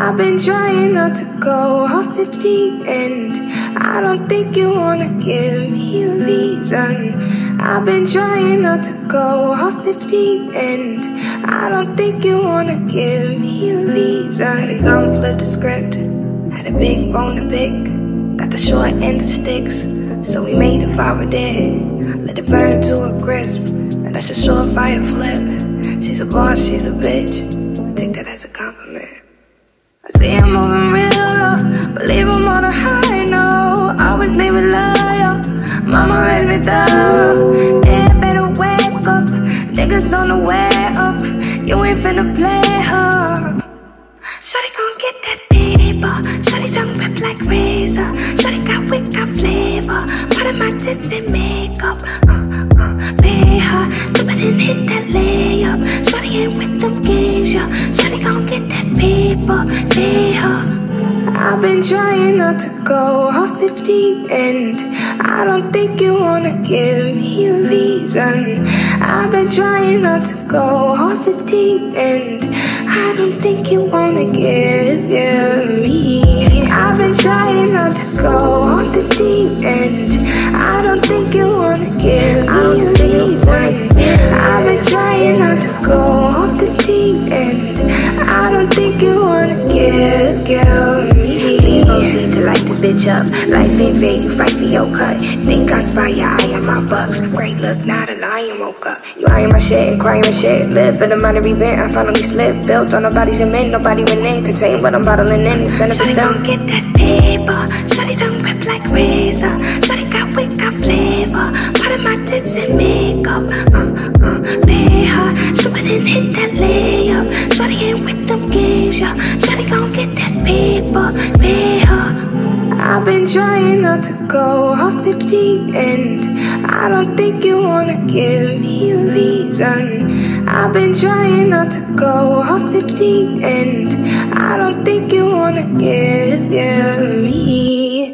I've been trying not to go off the deep end. I don't think you wanna give me a reason. I've been trying not to go off the deep end. I don't think you wanna give me a reason. Had to come flip the script, had a big bone to pick. Got the short end of sticks, so we made a fire dead. Let it burn to a crisp, and that's a surefire flip. She's a boss, she's a bitch, I take that as a compliment. I see I'm moving real low, believe I'm on a high note. Always leave it loyal, mama raised me thorough. Yeah, better wake up, niggas on the way up. You ain't finna play her. Shawty gon' get that paper, shawty tongue rip like razor. Shawty got wit, got flavor, part of my tits and makeup. Pay her, dip it and hit that layup. Shawty ain't with them games, yo. Shawty gon' get that paper, pay her. I've been trying not to go off the deep end. I don't think you wanna give me a reason. I've been trying not to go off the deep end. I don't think you wanna give me. I've been trying not to go off the deep end. I don't think you wanna give me a reason. I've been trying not to go off the deep end. I don't think you wanna give me. Please proceed to light this bitch up. Life ain't fair, you fight for your cut. Think I spy your eye on my bucks. Great look, not a lion woke up. You eyeing my shit, crying my shit. Live for the minor event, I finally slipped. Built on nobody's cement, nobody went in. Contain what I'm bottling in, it's benefits done. Shawty gon' get that paper, shawty tongue rip like razor. Shawty got wit, got flavor, part of my tits and makeup. Pay her, shoot it and hit that layup. Shawty ain't with them games, yo. Shawty gon' get that paper, pay her. I've been trying not to go off the deep end. I don't think you wanna give me a reason. I've been trying not to go off the deep end. I don't think you wanna give me.